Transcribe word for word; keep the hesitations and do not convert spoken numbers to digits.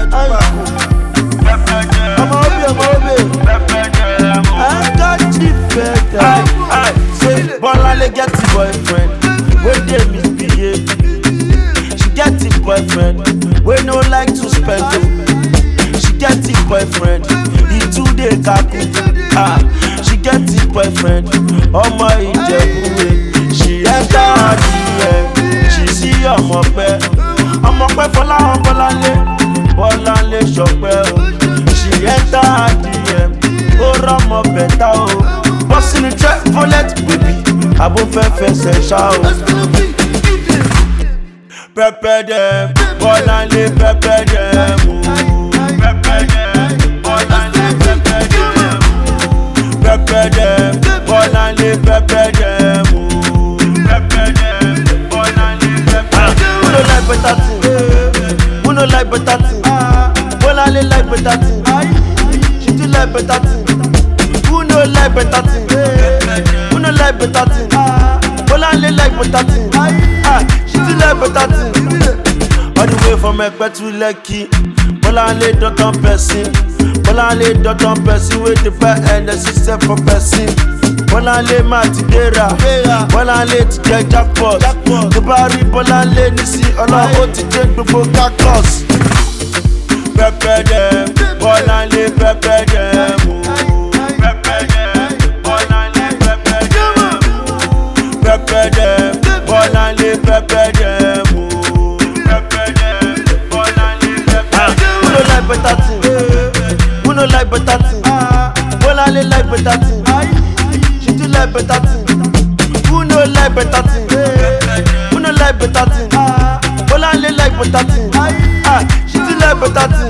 I'm obi, I'm obi. I got you better. Say, Bolale get a boyfriend. When they misbehave, she get a boyfriend. We no like to spend it. She get a boyfriend. He too dey kaku. Ah, she get a boyfriend. Ọmọ Ìjẹ̀bú. She enter her D M. She see ọmọ pẹ́. Ọmọ pẹ́ Fọláhàn Bọ́láńlé. Bọ́láńlé Ṣọpẹ́ o. She enter her D M. Ó rọ́mọ bẹ̀tà o. Bọ́sì ni Chevrolet baby. Abo fẹ́ fẹsẹ̀ ṣá o. Pẹpẹ dem, Bọ́láńlé pẹpẹ dem o. Pẹpẹ dem, Bọ́láńlé pẹpẹ dem o. Pẹpẹ dem, Bọ́láńlé pẹpẹ dem o. Pẹpẹ dem, Bọ́láńlé pẹpẹ dem o. Who no like better thing? Who no like better thing? Bọ́láńlé like better thing. She too like better thing. Who no like better thing? Who no like better thing? Bọ́láńlé like better thing. Ah, she too like better thing. All the way from Ẹ̀pẹ́ to Lekki. Bọ́láńlé dọ́tàn person. Bọ́láńlé dọ́tàn person wey dey buy Hennessy sell for person. Bọ́láńlé máa ti dẹ́ra. Bọ́láńlé ti jẹ jackpot. Tó bá rí Bọ́láńlé nísì ọlọ́run ó ti dé gbogbo cactus. Pẹpẹ dem, Bọ́láńlé pẹpẹ dem o. Pẹpẹ dem, Bọ́láńlé pẹpẹ dem o. Pẹpẹ dem, Bọ́láńlé pẹpẹ dem o. Pẹpẹ dem, Bọ́láńlé pẹpẹ dem o. Who no like better thing? Who no like better thing? Bọ́láńlé like better thing. She too like better thing. Who no like better thing? Who no like better thing? Bọ́láńlé like better thing. Ah, she too like better thing.